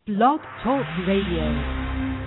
Blog Talk Radio.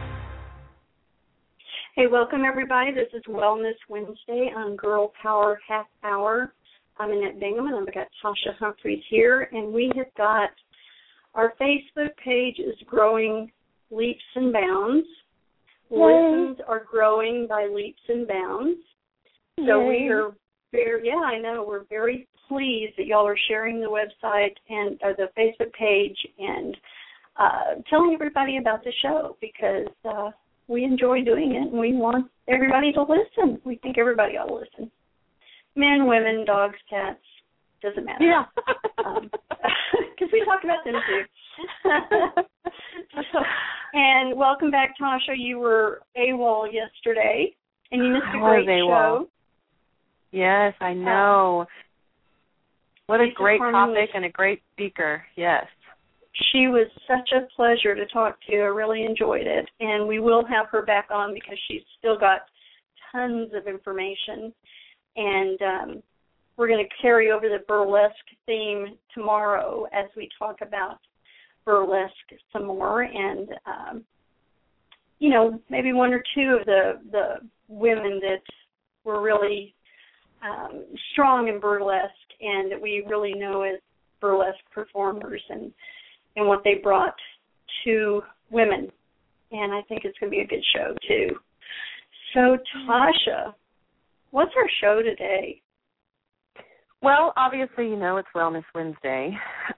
Hey, welcome everybody. This is Wellness Wednesday on Girl Power Half Hour. I'm Annette Bingham and I've got Tasha Humphreys here, and we have got our Facebook page is growing leaps and bounds. Yay. Listens are growing by leaps and bounds. So Yay. we are we're very pleased that y'all are sharing the website and the Facebook page and telling everybody about the show, because we enjoy doing it and we want everybody to listen. We think everybody ought to listen. Men, women, dogs, cats, doesn't matter. Yeah. Because we talk about them too. And welcome back, Tasha. You were AWOL yesterday and you missed a great show. Yes, I know. What a great Harmony. topic and a great speaker. Yes. She was such a pleasure to talk to. I really enjoyed it. And we will have her back on because she's still got tons of information. And we're going to carry over the burlesque theme tomorrow as we talk about burlesque some more. And, maybe one or two of the women that were really strong in burlesque and that we really know as burlesque performers and what they brought to women. And I think it's going to be a good show, too. So, Tasha, what's our show today? Well, obviously, it's Wellness Wednesday.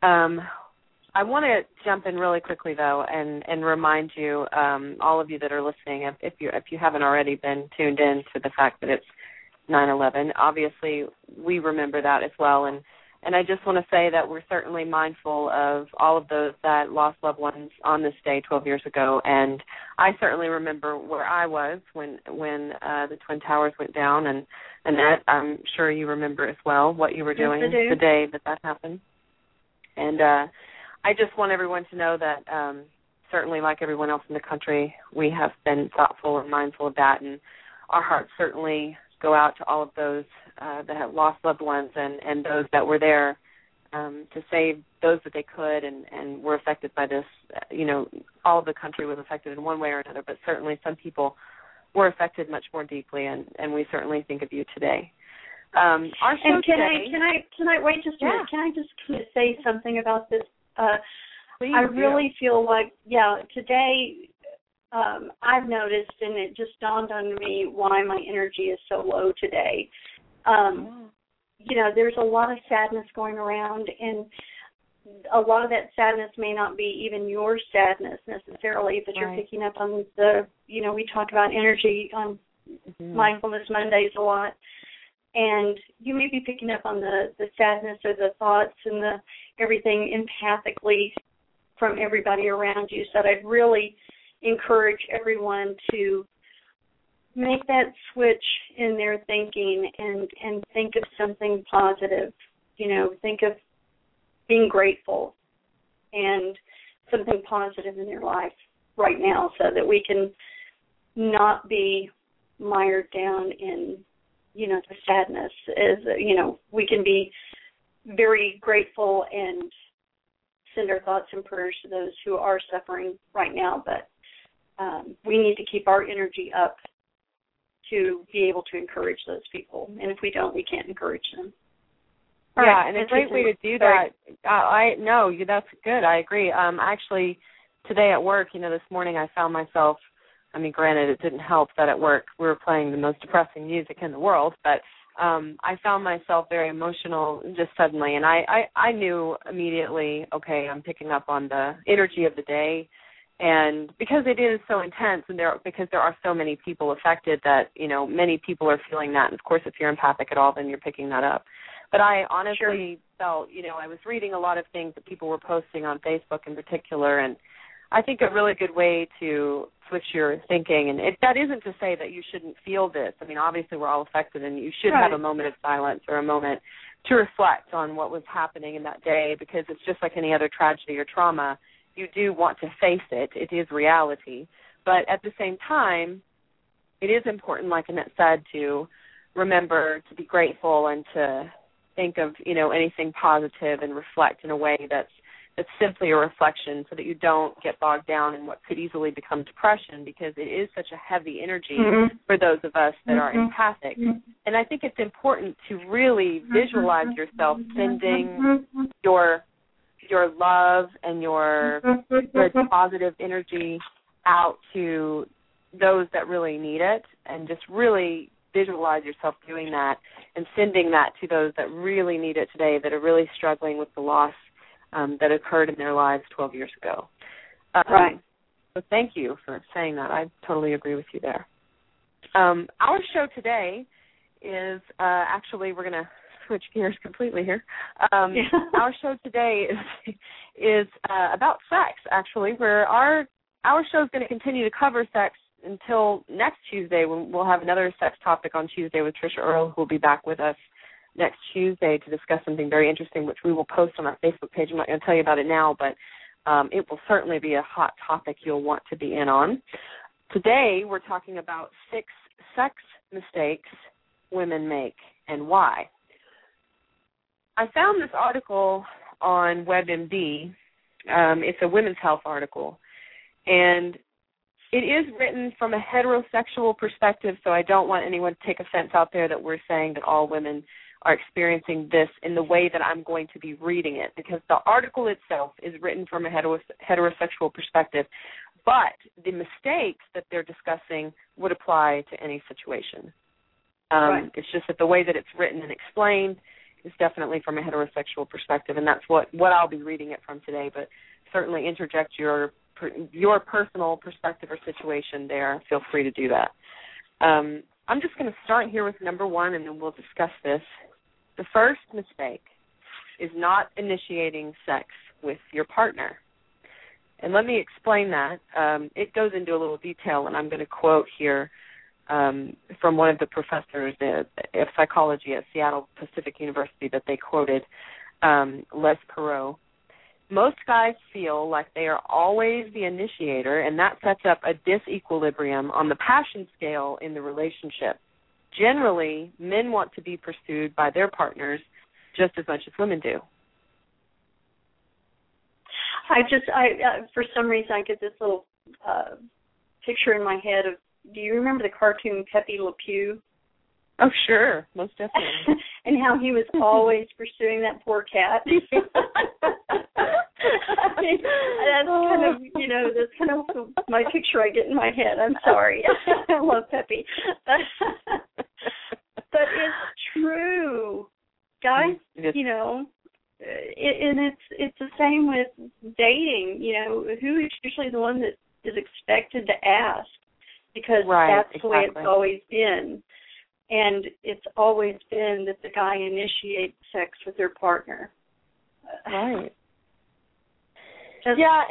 I want to jump in really quickly, though, and remind you, all of you that are listening, if you haven't already been tuned in to the fact that it's 9/11, obviously we remember that as well. And I just want to say that we're certainly mindful of all of those that lost loved ones on this day 12 years ago. And I certainly remember where I was when the Twin Towers went down. And Annette, I'm sure you remember as well what you were doing the day that happened. And I just want everyone to know that certainly, like everyone else in the country, we have been thoughtful and mindful of that. And our hearts certainly go out to all of those that have lost loved ones and those that were there to save those that they could and were affected by this. All of the country was affected in one way or another, but certainly some people were affected much more deeply, and we certainly think of you today. Our show today. Can I wait just a minute? Can I just say something about this? Please, I really feel like, today I've noticed, and it just dawned on me why my energy is so low today. There's a lot of sadness going around, and a lot of that sadness may not be even your sadness necessarily, but you're picking up on we talk about energy on Mindfulness Mondays a lot, and you may be picking up on the sadness or the thoughts and the everything empathically from everybody around you. So I'd really encourage everyone to make that switch in their thinking and think of something positive. Think of being grateful and something positive in your life right now so that we can not be mired down in, the sadness. We can be very grateful and send our thoughts and prayers to those who are suffering right now, but we need to keep our energy up to be able to encourage those people. And if we don't, we can't encourage them. And a great way to do that, that's good. I agree. Actually, today at work, this morning I found myself, granted it didn't help that at work we were playing the most depressing music in the world, but I found myself very emotional just suddenly. And I knew immediately, okay, I'm picking up on the energy of the day. And because it is so intense and because there are so many people affected that, many people are feeling that. And, of course, if you're empathic at all, then you're picking that up. But I honestly felt, I was reading a lot of things that people were posting on Facebook in particular, and I think a really good way to switch your thinking, and that isn't to say that you shouldn't feel this. Obviously we're all affected, and you should have a moment of silence or a moment to reflect on what was happening in that day, because it's just like any other tragedy or trauma. You do want to face it. It is reality. But at the same time, it is important, like Annette said, to remember to be grateful and to think of, anything positive and reflect in a way that's It's simply a reflection so that you don't get bogged down in what could easily become depression, because it is such a heavy energy for those of us that are empathic. And I think it's important to really visualize yourself sending your love and your good positive energy out to those that really need it, and just really visualize yourself doing that and sending that to those that really need it today, that are really struggling with the loss that occurred in their lives 12 years ago. Right. So thank you for saying that. I totally agree with you there. Our show today is actually, we're going to switch gears completely here. Our show today is about sex, actually, where our show is going to continue to cover sex until next Tuesday, when we'll have another sex topic on Tuesday with Trisha Earle, who will be back with us next Tuesday to discuss something very interesting, which we will post on our Facebook page. I'm not going to tell you about it now, but it will certainly be a hot topic you'll want to be in on. Today, we're talking about 6 sex mistakes women make and why. I found this article on WebMD. It's a women's health article, and it is written from a heterosexual perspective, so I don't want anyone to take offense out there that we're saying that all women are experiencing this in the way that I'm going to be reading it, because the article itself is written from a heterosexual perspective, but the mistakes that they're discussing would apply to any situation. Right. It's just that the way that it's written and explained is definitely from a heterosexual perspective, and that's what I'll be reading it from today, but certainly interject your personal perspective or situation there. Feel free to do that. I'm just going to start here with number 1, and then we'll discuss this. The first mistake is not initiating sex with your partner. And let me explain that. It goes into a little detail, and I'm going to quote here from one of the professors of psychology at Seattle Pacific University that they quoted, Les Perot. Most guys feel like they are always the initiator, and that sets up a disequilibrium on the passion scale in the relationship. Generally, men want to be pursued by their partners just as much as women do. I for some reason, I get this little picture in my head of, do you remember the cartoon Pepe Le Pew? Oh, sure, most definitely. And how he was always pursuing that poor cat. That's kind of my picture I get in my head. I'm sorry. I love Pepe. But it's true, guys. Yes. And it's the same with dating. Who is usually the one that is expected to ask, because that's the way it's always been. And it's always been that the guy initiates sex with their partner. Right. And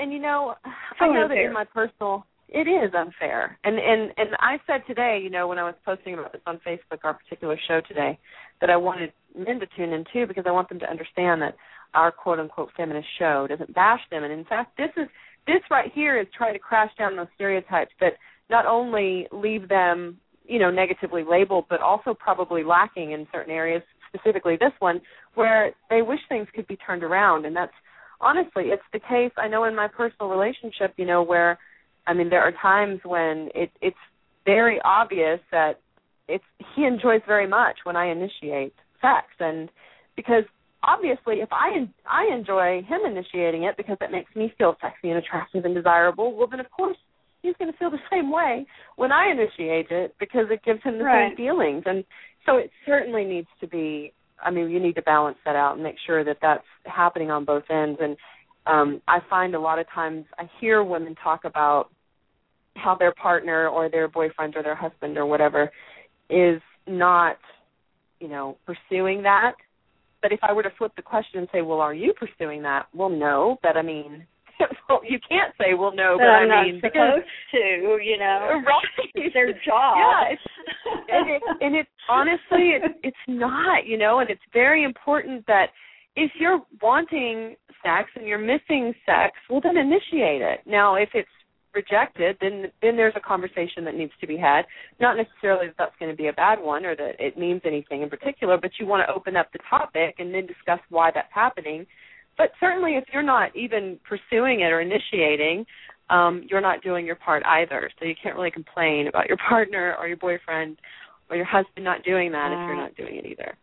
I know that in my personal, it is unfair. And I said today, when I was posting about this on Facebook, our particular show today, that I wanted men to tune in too, because I want them to understand that our quote-unquote feminist show doesn't bash them. And in fact, this right here is trying to crash down those stereotypes that not only leave them negatively labeled, but also probably lacking in certain areas, specifically this one, where they wish things could be turned around. And that's, honestly, it's the case, I know, in my personal relationship, where, there are times when it's very obvious that he enjoys very much when I initiate sex. And because, obviously, if I enjoy him initiating it because it makes me feel sexy and attractive and desirable, well, then, of course, he's going to feel the same way when I initiate it, because it gives him the same feelings. And so it certainly needs to be, you need to balance that out and make sure that that's happening on both ends. And I find a lot of times I hear women talk about how their partner or their boyfriend or their husband or whatever is not, pursuing that. But if I were to flip the question and say, well, are you pursuing that? Well, no, but well, you can't say, well, no, but I'm not supposed to, Right. It's their job. Yeah, and it's honestly, it's not, and it's very important that if you're wanting sex and you're missing sex, well, then initiate it. Now, if it's rejected, then there's a conversation that needs to be had. Not necessarily that that's going to be a bad one or that it means anything in particular, but you want to open up the topic and then discuss why that's happening. But certainly if you're not even pursuing it or initiating, you're not doing your part either. So you can't really complain about your partner or your boyfriend or your husband not doing that if you're not doing it either.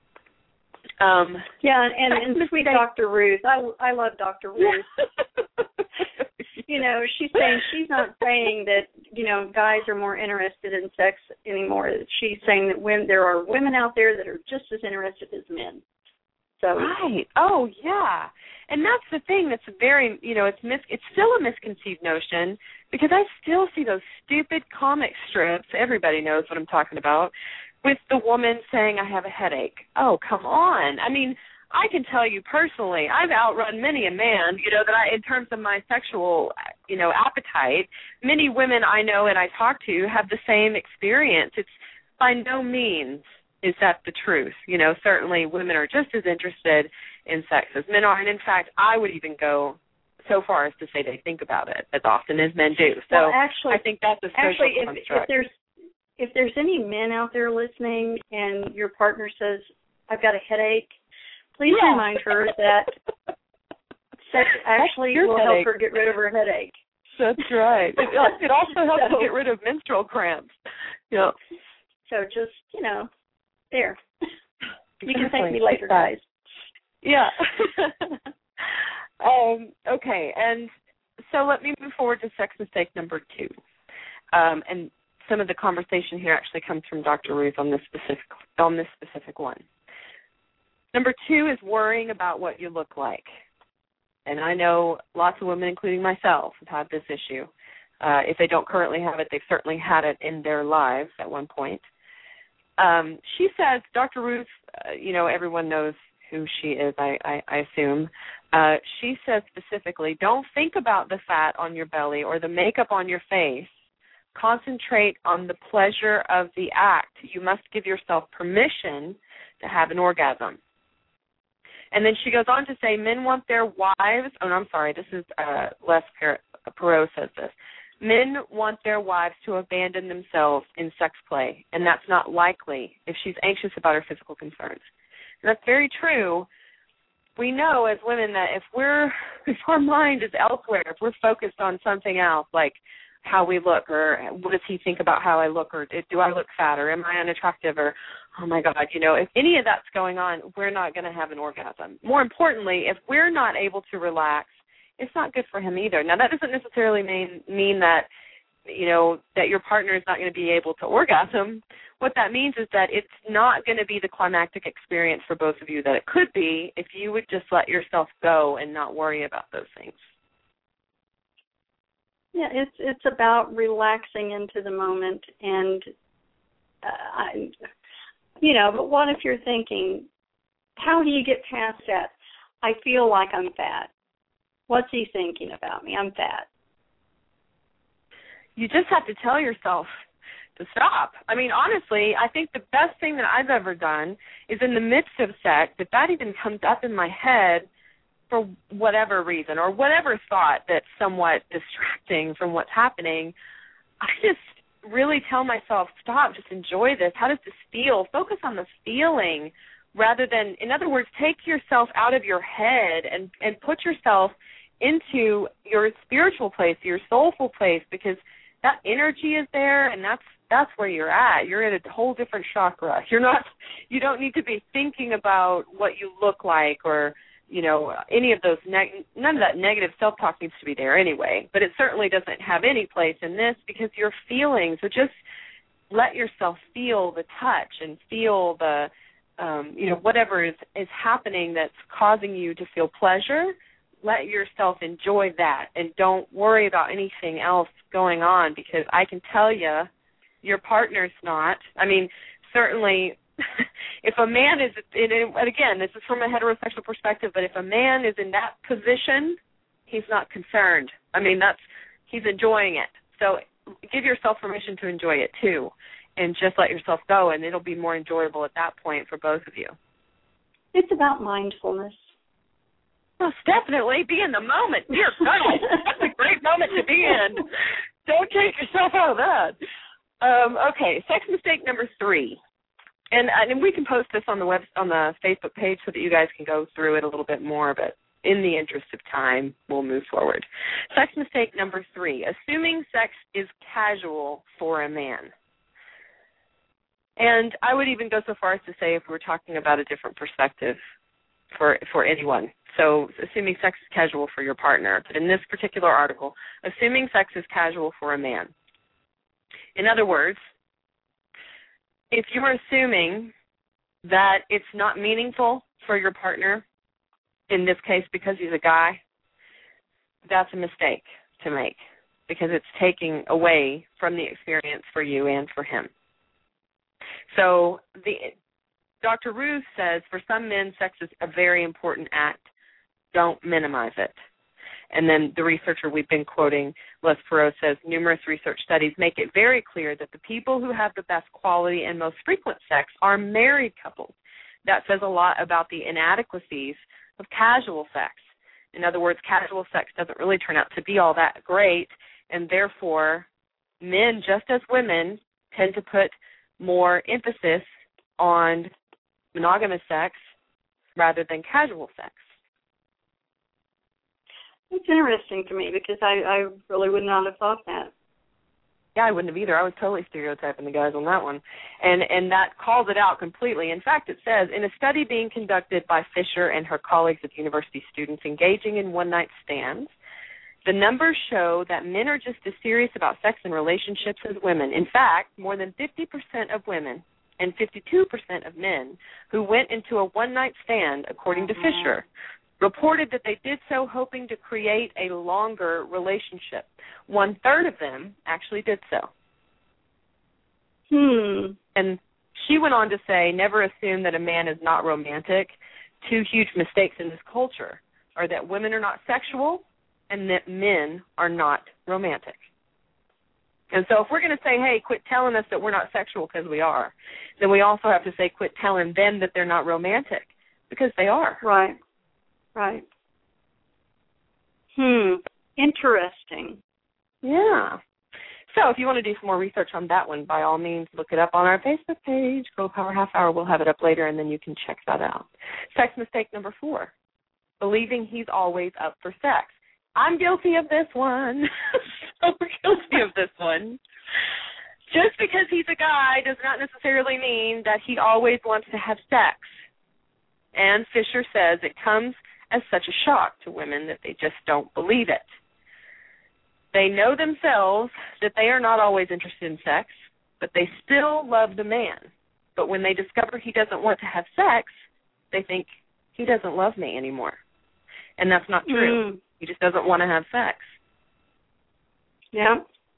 And sweet Dr. Ruth. I love Dr. Ruth. She's not saying that, guys are more interested in sex anymore. She's saying that there are women out there that are just as interested as men. So right. Oh, yeah. And that's the thing that's very, it's still a misconceived notion, because I still see those stupid comic strips, everybody knows what I'm talking about, with the woman saying, I have a headache. Oh, come on. I mean, I can tell you personally, I've outrun many a man, that in terms of my sexual, appetite, many women I know and I talk to have the same experience. It's by no means is that the truth. Certainly women are just as interested in sex as men are. And in fact, I would even go so far as to say they think about it as often as men do. So well, actually, I think that's a social construct. If there's any men out there listening and your partner says, I've got a headache, please remind her that sex actually will help her get rid of her headache. That's right. It also helps her get rid of menstrual cramps. Yeah. So just, there. You can thank me later, guys. Yeah. Okay, and so let me move forward to sex mistake number 2. And some of the conversation here actually comes from Dr. Ruth on this specific one. Number 2 is worrying about what you look like. And I know lots of women, including myself, have had this issue. If they don't currently have it, they've certainly had it in their lives at one point. She says, Dr. Ruth, everyone knows who she is, I assume. She says specifically, don't think about the fat on your belly or the makeup on your face. Concentrate on the pleasure of the act. You must give yourself permission to have an orgasm. And then she goes on to say, men want their wives, this is Les Perot says this, men want their wives to abandon themselves in sex play, and that's not likely if she's anxious about her physical concerns. And that's very true. We know as women that if our mind is elsewhere, if we're focused on something else, like how we look, or what does he think about how I look, or do I look fat, or am I unattractive, or, oh, my God, if any of that's going on, we're not going to have an orgasm. More importantly, if we're not able to relax, it's not good for him either. Now, that doesn't necessarily mean that, that your partner is not going to be able to orgasm. What that means is that it's not going to be the climactic experience for both of you that it could be if you would just let yourself go and not worry about those things. Yeah, it's about relaxing into the moment, and but what if you're thinking, how do you get past that? I feel like I'm fat. What's he thinking about me? I'm fat. You just have to tell yourself to stop. I mean, honestly, I think the best thing that I've ever done is in the midst of sex, if that even comes up in my head, for whatever reason or whatever thought that's somewhat distracting from what's happening, I just really tell myself, stop, just enjoy this. How does this feel? Focus on the feeling rather than, in other words, take yourself out of your head and put yourself into your spiritual place, your soulful place, because that energy is there, and that's where you're at. You're in a whole different chakra. You don't need to be thinking about what you look like or any of those, none of that negative self-talk needs to be there anyway, but it certainly doesn't have any place in this because you're feeling, so just let yourself feel the touch and feel the, whatever is happening that's causing you to feel pleasure. Let yourself enjoy that and don't worry about anything else going on, because I can tell you your partner's not. I mean, certainly if a man is, and again, this is from a heterosexual perspective, but if a man is in that position, he's not concerned. I mean, he's enjoying it. So give yourself permission to enjoy it too, and just let yourself go, and it'll be more enjoyable at that point for both of you. It's about mindfulness. Well, definitely be in the moment. Dear God, that's a great moment to be in. Don't take yourself out of that. Okay, sex mistake number 3. And we can post this on the Facebook page so that you guys can go through it a little bit more. But in the interest of time, we'll move forward. Sex mistake number 3, assuming sex is casual for a man. And I would even go so far as to say if we're talking about a different perspective for anyone. So assuming sex is casual for your partner. But in this particular article, assuming sex is casual for a man. In other words, if you're assuming that it's not meaningful for your partner, in this case because he's a guy, that's a mistake to make because it's taking away from the experience for you and for him. So Dr. Ruth says for some men, sex is a very important act. Don't minimize it. And then the researcher we've been quoting, Les Perot, says numerous research studies make it very clear that the people who have the best quality and most frequent sex are married couples. That says a lot about the inadequacies of casual sex. In other words, casual sex doesn't really turn out to be all that great, and therefore men, just as women, tend to put more emphasis on monogamous sex rather than casual sex. It's interesting to me because I really would not have thought that. Yeah, I wouldn't have either. I was totally stereotyping the guys on that one. And that calls it out completely. In fact, it says, in a study being conducted by Fisher and her colleagues of university students engaging in one-night stands, the numbers show that men are just as serious about sex and relationships as women. In fact, more than 50% of women and 52% of men who went into a one-night stand, according to Fisher, reported that they did so hoping to create a longer relationship. 1/3 of them actually did so. And she went on to say, never assume that a man is not romantic. 2 huge mistakes in this culture are that women are not sexual and that men are not romantic. And so if we're going to say, hey, quit telling us that we're not sexual because we are, then we also have to say quit telling them that they're not romantic because they are. Right. Right. Interesting. Yeah. So if you want to do some more research on that one, by all means, look it up on our Facebook page, Girl Power Half Hour. We'll have it up later, and then you can check that out. Sex mistake number 4, believing he's always up for sex. I'm guilty of this one. So guilty of this one. Just because he's a guy does not necessarily mean that he always wants to have sex. And Fisher says it comes as such a shock to women that they just don't believe it. They know themselves that they are not always interested in sex, but they still love the man. But when they discover he doesn't want to have sex, they think he doesn't love me anymore. And that's not true. He just doesn't want to have sex. Yeah.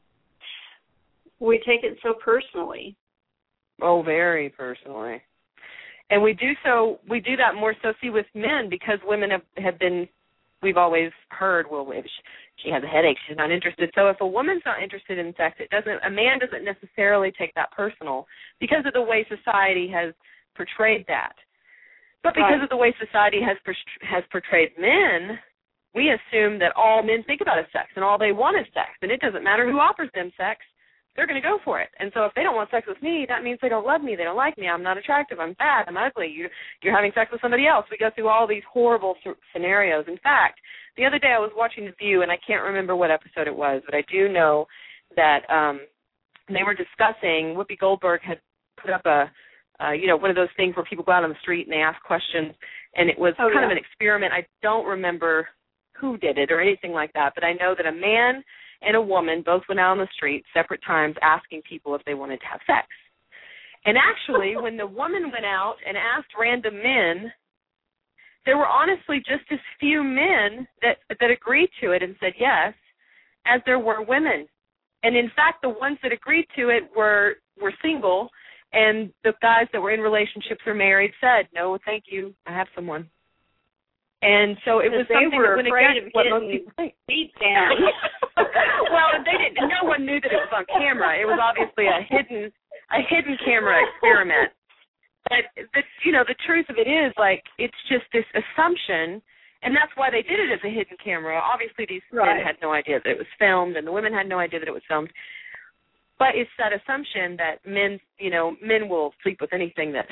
We take it so personally. Oh, very personally. And we do that more so, see, with men, because women have been, we've always heard, well, if she has a headache, she's not interested. So if a woman's not interested in sex, a man doesn't necessarily take that personal because of the way society has portrayed that. But because of the way society has portrayed men, we assume that all men think about is sex and all they want is sex. And it doesn't matter who offers them sex. They're going to go for it. And so if they don't want sex with me, that means they don't love me. They don't like me. I'm not attractive. I'm fat. I'm ugly. You're having sex with somebody else. We go through all these horrible scenarios. In fact, the other day I was watching The View, and I can't remember what episode it was, but I do know that they were discussing, Whoopi Goldberg had put up one of those things where people go out on the street and they ask questions, and it was kind of an experiment. I don't remember who did it or anything like that, but I know that a man and a woman both went out on the street separate times asking people if they wanted to have sex. And actually, when the woman went out and asked random men, there were honestly just as few men that agreed to it and said yes as there were women. And in fact, the ones that agreed to it were single, and the guys that were in relationships or married said, no, thank you, I have someone. And so it was something that went against what most people think. Beat down. Well, they didn't. No one knew that it was on camera. It was obviously a hidden camera experiment. But the truth of it is, like, it's just this assumption, and that's why they did it as a hidden camera. Obviously, these men had no idea that it was filmed, and the women had no idea that it was filmed. But it's that assumption that men will sleep with anything that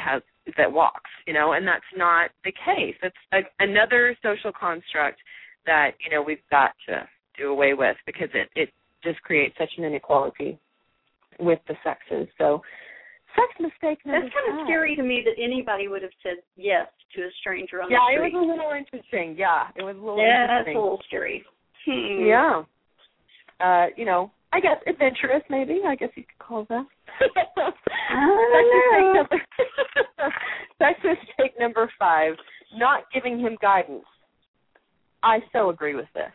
that walks, you know, and that's not the case. It's another social construct that, you know, we've got to do away with because it just creates such an inequality with the sexes. So sex mistake number That's kind of scary to me that anybody would have said yes to a stranger on the street. Yeah, it was a little interesting. Yeah, it was a little interesting. Yeah, that's a little scary. Yeah. You know, I guess adventurous, maybe. I guess you could call that. Sex mistake number 5, not giving him guidance. I so agree with this.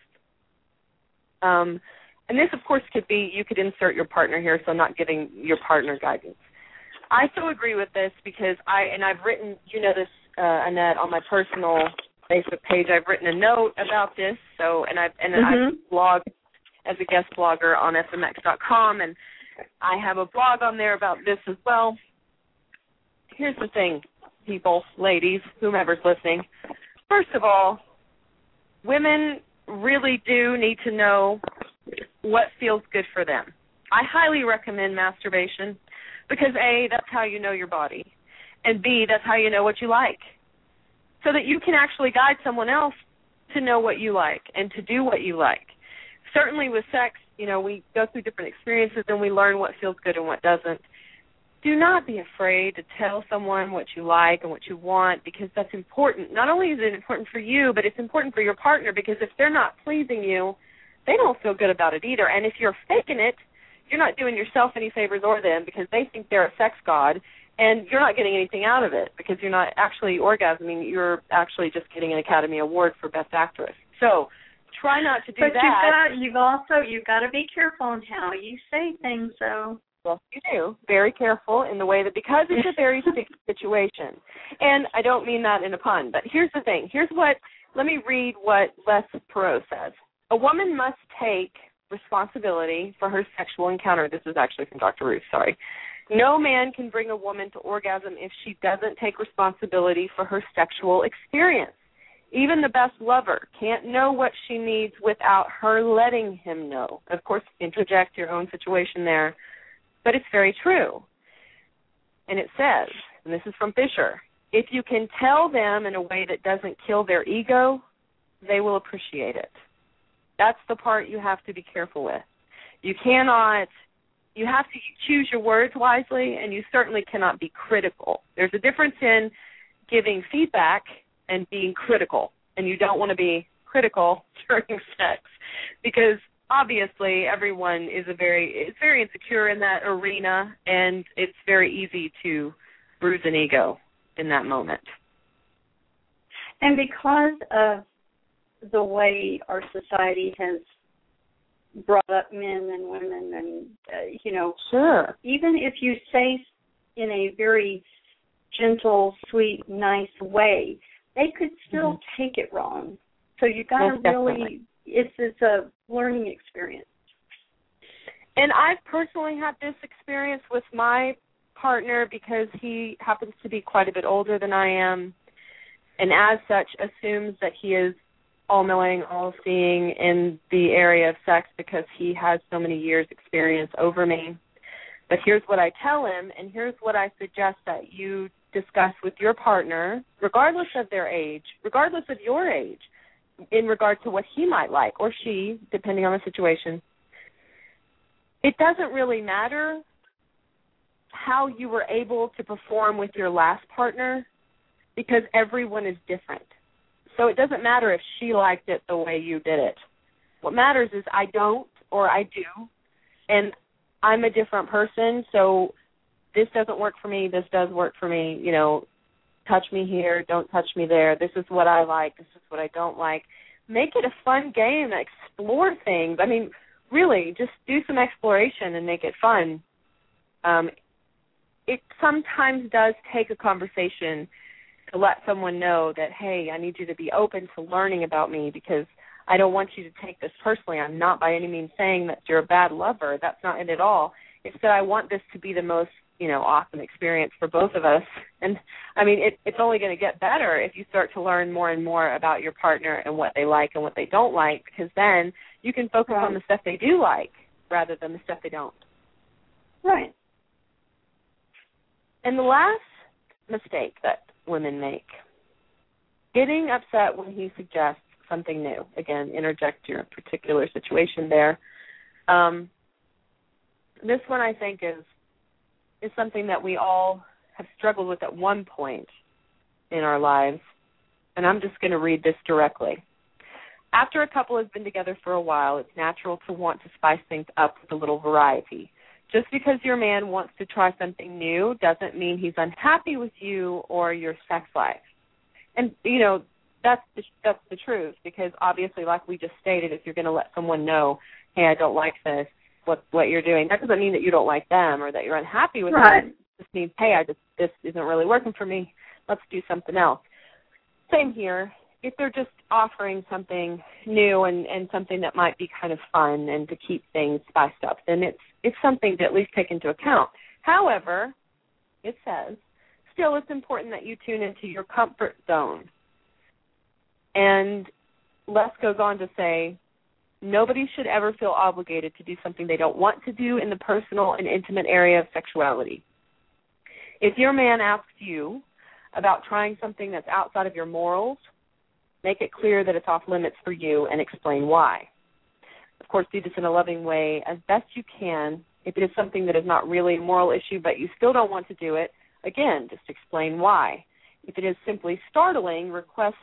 And this, of course, could be, you could insert your partner here, so not giving your partner guidance. I so agree with this because I've written, you know this, Annette, on my personal Facebook page, I've written a note about this, I've blogged as a guest blogger on fmx.com, and I have a blog on there about this as well. Here's the thing, people, ladies, whomever's listening. First of all, women really do need to know what feels good for them. I highly recommend masturbation because, A, that's how you know your body, and B, that's how you know what you like, so that you can actually guide someone else to know what you like and to do what you like. Certainly with sex, you know, we go through different experiences and we learn what feels good and what doesn't. Do not be afraid to tell someone what you like and what you want, because that's important. Not only is it important for you, but it's important for your partner, because if they're not pleasing you, they don't feel good about it either. And if you're faking it, you're not doing yourself any favors or them, because they think they're a sex god, and you're not getting anything out of it because you're not actually orgasming. You're actually just getting an Academy Award for Best Actress. So try not to do that. But you've got to be careful in how you say things, though. Yes, you do. Very careful in the way that, because it's a very sticky situation. And I don't mean that in a pun, but here's the thing. Let me read what Les Perot says. A woman must take responsibility for her sexual encounter. This is actually from Dr. Ruth, sorry. No man can bring a woman to orgasm if she doesn't take responsibility for her sexual experience. Even the best lover can't know what she needs without her letting him know. Of course, interject your own situation there, but it's very true. And it says, and this is from Fisher, if you can tell them in a way that doesn't kill their ego, they will appreciate it. That's the part you have to be careful with. You have to choose your words wisely, and you certainly cannot be critical. There's a difference in giving feedback and being critical, and you don't want to be critical during sex, because obviously everyone is very insecure in that arena, and it's very easy to bruise an ego in that moment. And because of the way our society has brought up men and women, and sure, even if you say in a very gentle, sweet, nice way, they could still take it wrong. So you got to really, it's a learning experience. And I've personally had this experience with my partner because he happens to be quite a bit older than I am, and as such assumes that he is all-knowing, all-seeing in the area of sex because he has so many years' experience over me. But here's what I tell him, and here's what I suggest that you discuss with your partner, regardless of their age, regardless of your age, in regard to what he might like, or she, depending on the situation. It doesn't really matter how you were able to perform with your last partner, because everyone is different. So it doesn't matter if she liked it the way you did it. What matters is I don't, or I do, and I'm a different person, so this doesn't work for me, this does work for me, touch me here, don't touch me there, this is what I like, this is what I don't like. Make it a fun game, explore things. I mean, really, just do some exploration and make it fun. It sometimes does take a conversation to let someone know that, hey, I need you to be open to learning about me, because I don't want you to take this personally. I'm not by any means saying that you're a bad lover. That's not it at all. It's that I want this to be the most, awesome experience for both of us. And, I mean, it's only going to get better if you start to learn more and more about your partner and what they like and what they don't like, because then you can focus on the stuff they do like rather than the stuff they don't. Right. And the last mistake that women make. Getting upset when he suggests something new. Again, interject your particular situation there. This one, I think, is something that we all have struggled with at one point in our lives, and I'm just going to read this directly. After a couple has been together for a while, it's natural to want to spice things up with a little variety. Just because your man wants to try something new doesn't mean he's unhappy with you or your sex life. And, you know, that's the truth, because obviously, like we just stated, if you're going to let someone know, hey, I don't like this, what you're doing, that doesn't mean that you don't like them or that you're unhappy with them. It just means, hey, this isn't really working for me. Let's do something else. Same here. If they're just offering something new and something that might be kind of fun and to keep things spiced up, then it's something to at least take into account. However, it says, still it's important that you tune into your comfort zone. And Les goes on to say, nobody should ever feel obligated to do something they don't want to do in the personal and intimate area of sexuality. If your man asks you about trying something that's outside of your morals, make it clear that it's off limits for you and explain why. Of course, do this in a loving way as best you can. If it is something that is not really a moral issue but you still don't want to do it, again, just explain why. If it is simply a startling request,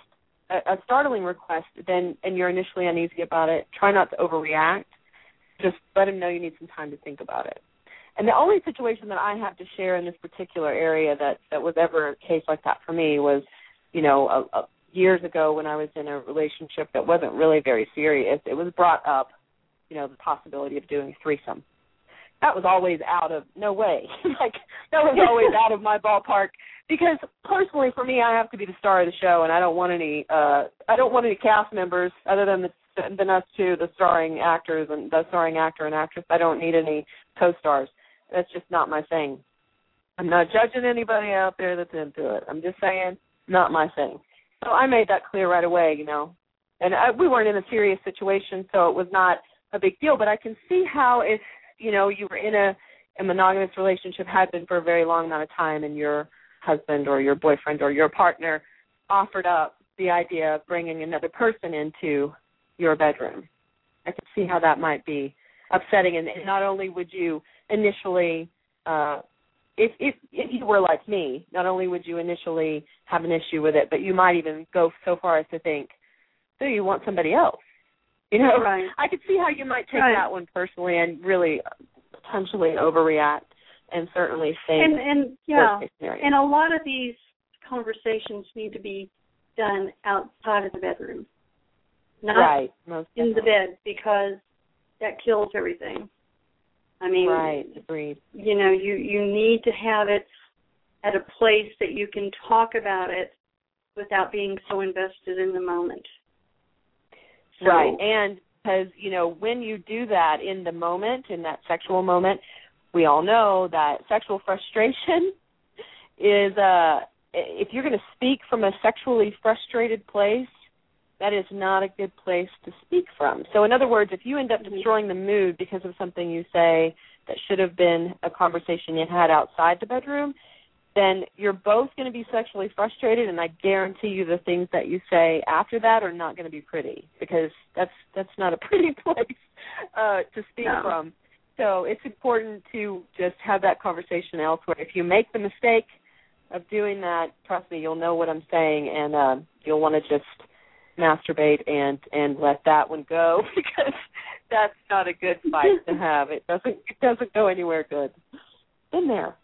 then and you're initially uneasy about it, try not to overreact. Just let him know you need some time to think about it. And the only situation that I have to share in this particular area that was ever a case like that for me was, you know, years ago when I was in a relationship that wasn't really very serious. It was brought up, you know, the possibility of doing a threesome. That was always no way. Like, that was always out of my ballpark, because personally for me, I have to be the star of the show, and I don't want any cast members other than us two, the starring actors and the starring actor and actress. I don't need any co-stars. That's just not my thing. I'm not judging anybody out there that's into it. I'm just saying, not my thing. So I made that clear right away, you know. And we weren't in a serious situation, so it was not a big deal. But I can see how if, you know, you were in a monogamous relationship, had been for a very long amount of time, and your husband or your boyfriend or your partner offered up the idea of bringing another person into your bedroom. I can see how that might be upsetting. And not only would you initially, if you were like me, not only would you initially have an issue with it, but you might even go so far as to think, so you want somebody else. You know, right. I could see how you might take that one personally and really potentially overreact, and certainly think worst case scenario. And a lot of these conversations need to be done outside of the bedroom, not in the bed, because that kills everything. I mean, agreed. You know, you need to have it at a place that you can talk about it without being so invested in the moment. So, right, and because, you know, when you do that in the moment, in that sexual moment, we all know that sexual frustration is, if you're going to speak from a sexually frustrated place, that is not a good place to speak from. So in other words, if you end up destroying the mood because of something you say that should have been a conversation you had outside the bedroom, then you're both going to be sexually frustrated, and I guarantee you the things that you say after that are not going to be pretty, because that's not a pretty place to speak from. So it's important to just have that conversation elsewhere. If you make the mistake of doing that, trust me, you'll know what I'm saying, and you'll want to just masturbate and let that one go, because that's not a good fight to have. It doesn't go anywhere good. Been there.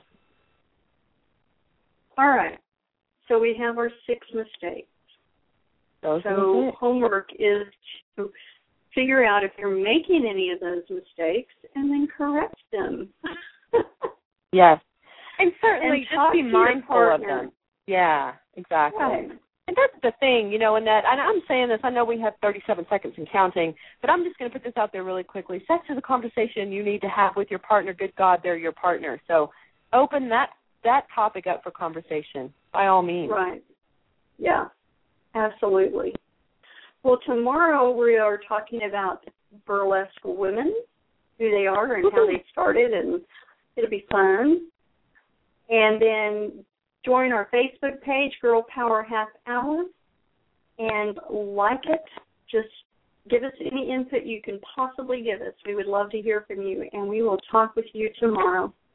All right. So we have our 6 mistakes. So homework is to figure out if you're making any of those mistakes and then correct them. Yes. And certainly and just be mindful of them. Yeah, exactly. Right. And that's the thing, you know, and I'm saying this, I know we have 37 seconds and counting, but I'm just going to put this out there really quickly. Sex is a conversation you need to have with your partner. Good God, they're your partner. So open that topic up for conversation, by all means. Right. Yeah, absolutely. Well, tomorrow we are talking about burlesque women, who they are and how they started, and it'll be fun. And then join our Facebook page, Girl Power Half Hour, and like it. Just give us any input you can possibly give us. We would love to hear from you, and we will talk with you tomorrow.